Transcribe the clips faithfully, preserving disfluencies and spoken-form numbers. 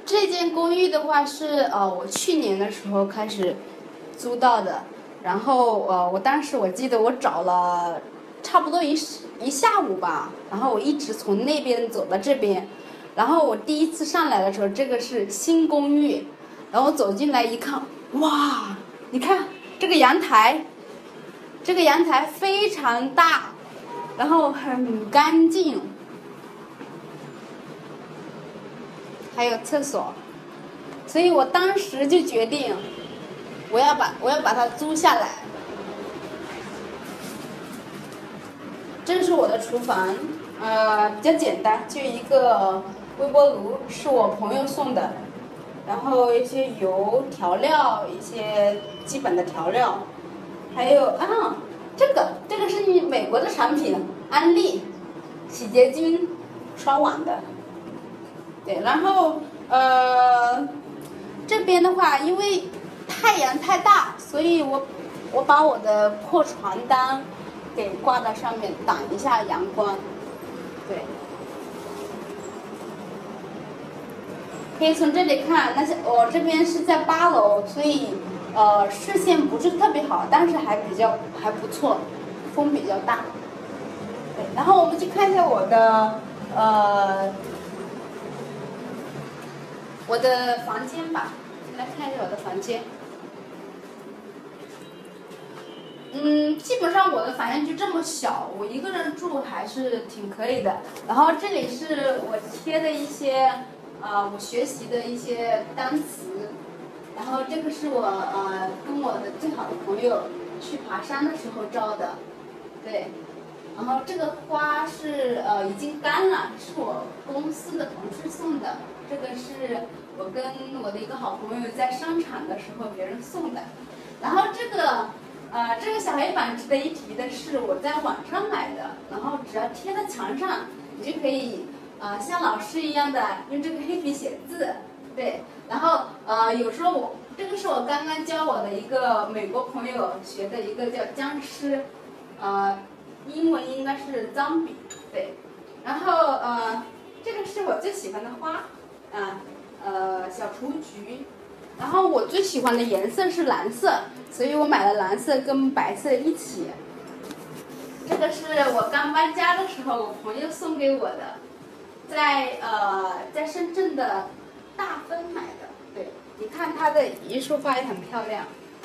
这间公寓的话是呃我去年的时候开始租到的，然后呃我当时我记得我找了差不多一一下午吧，然后我一直从那边走到这边，然后我第一次上来的时候，这个是新公寓，然后走进来一看，哇，你看这个阳台，这个阳台非常大，然后很干净。还有厕所，所以我当时就决定，我要把我要把它租下来。这是我的厨房，呃，比较简单，就一个微波炉，是我朋友送的，然后一些油、调料，一些基本的调料，还有啊，这个这个是你美国的产品，安利洗洁精，刷碗的。对，然后呃，这边的话，因为太阳太大，所以我我把我的破床单给挂到上面，挡一下阳光。对，可以从这里看，那些我这边是在八楼，所以呃视线不是特别好，但是还比较还不错，风比较大。对，然后我们去看一下我的呃。我的房间吧，来看一下我的房间。嗯，基本上我的房间就这么小，我一个人住还是挺可以的。然后这里是我贴的一些，呃，我学习的一些单词。然后这个是我呃跟我的最好的朋友去爬山的时候照的，对。然后这个花是呃已经干了，是我公司的同事送的。这个是我跟我的一个好朋友在商场的时候别人送的。然后这个呃这个小黑板值得一提的是我在网上买的，然后只要贴在墙上，你就可以呃像老师一样的用这个黑笔写字，对。然后呃有时候我这个是我刚刚教我的一个美国朋友学的一个叫僵尸，呃。英文应该是脏笔，对，然后呃，这个是我最喜欢的花，啊，呃，小雏菊，然后我最喜欢的颜色是蓝色，所以我买了蓝色跟白色一起。这个是我刚搬家的时候我朋友送给我的，在呃在深圳的大芬买的，对，你看它的一束花也很漂亮。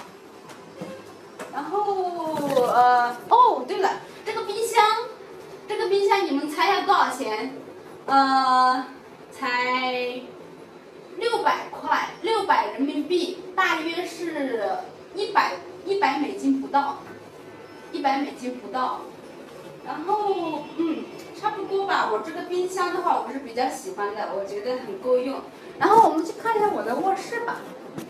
然后呃哦对了。这个冰箱，这个冰箱你们猜下多少钱？呃，才六百块，六百人民币，大约是一百一百美金不到，一百美金不到。然后嗯，差不多吧。我这个冰箱的话，我是比较喜欢的，我觉得很够用。然后我们去看一下我的卧室吧。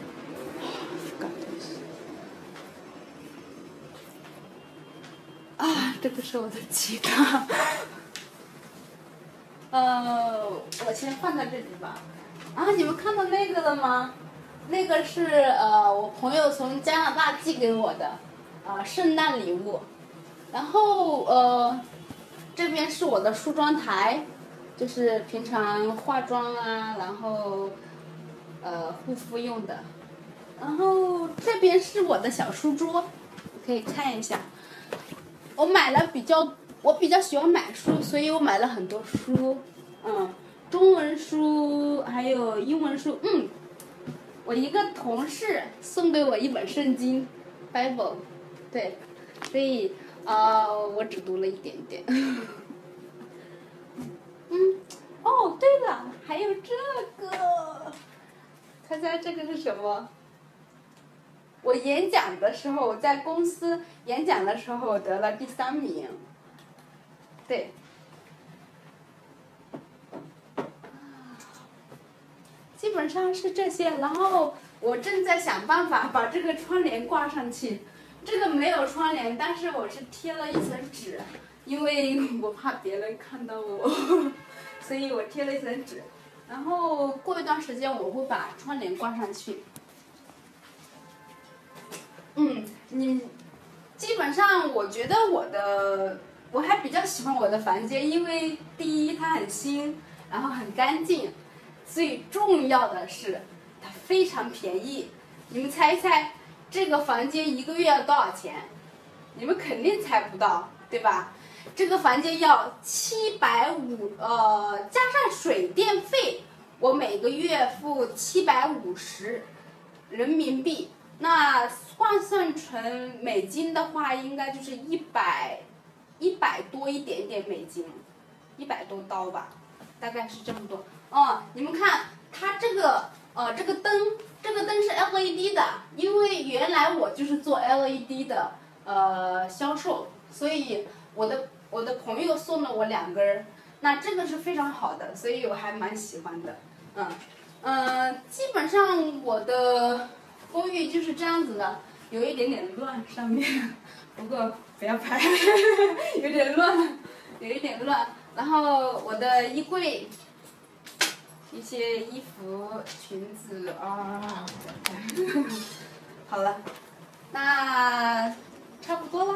啊，这个是我的吉他。呃，我先放在这里吧。啊，你们看到那个了吗？那个是呃我朋友从加拿大寄给我的，呃圣诞礼物。然后呃这边是我的梳妆台，就是平常化妆啊，然后呃护肤用的。然后这边是我的小书桌，可以看一下。我买了比较，我比较喜欢买书，所以我买了很多书，嗯，中文书还有英文书，嗯，我一个同事送给我一本圣经 ，Bible， 对，所以啊、呃，我只读了一点点。嗯，哦，对了，还有这个，猜猜这个是什么？我演讲的时候，我在公司演讲的时候，我得了第三名。对。基本上是这些，然后我正在想办法把这个窗帘挂上去。这个没有窗帘，但是我是贴了一层纸，因为我怕别人看到我，所以我贴了一层纸。然后过一段时间我会把窗帘挂上去。嗯，你基本上我觉得我的我还比较喜欢我的房间，因为第一它很新，然后很干净， 最重要的是它非常便宜。你们猜一猜，这个房间一个月要多少钱？你们肯定猜不到，对吧？这个房间要七百五，呃，加上水电费，我每个月付七百五十人民币。那换算成美金的话，应该就是一百一百多一点点美金，一百多刀吧，大概是这么多。哦，你们看它这个呃这个灯，这个灯是 L E D 的，因为原来我就是做 L E D 的呃销售，所以我的我的朋友送了我两根儿，那这个是非常好的，所以我还蛮喜欢的。嗯嗯、呃，基本上我的公寓就是这样子的，有一点点乱上面，不过不要拍，有点乱，有一点乱。然后我的衣柜，一些衣服、裙子啊，好了，那差不多了。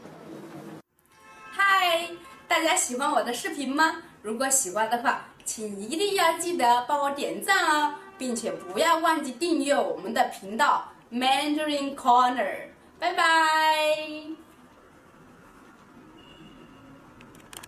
嗨，大家喜欢我的视频吗？如果喜欢的话，请一定要记得帮我点赞哦，并且不要忘记订阅我们的频道 Mandarin Corner。拜拜。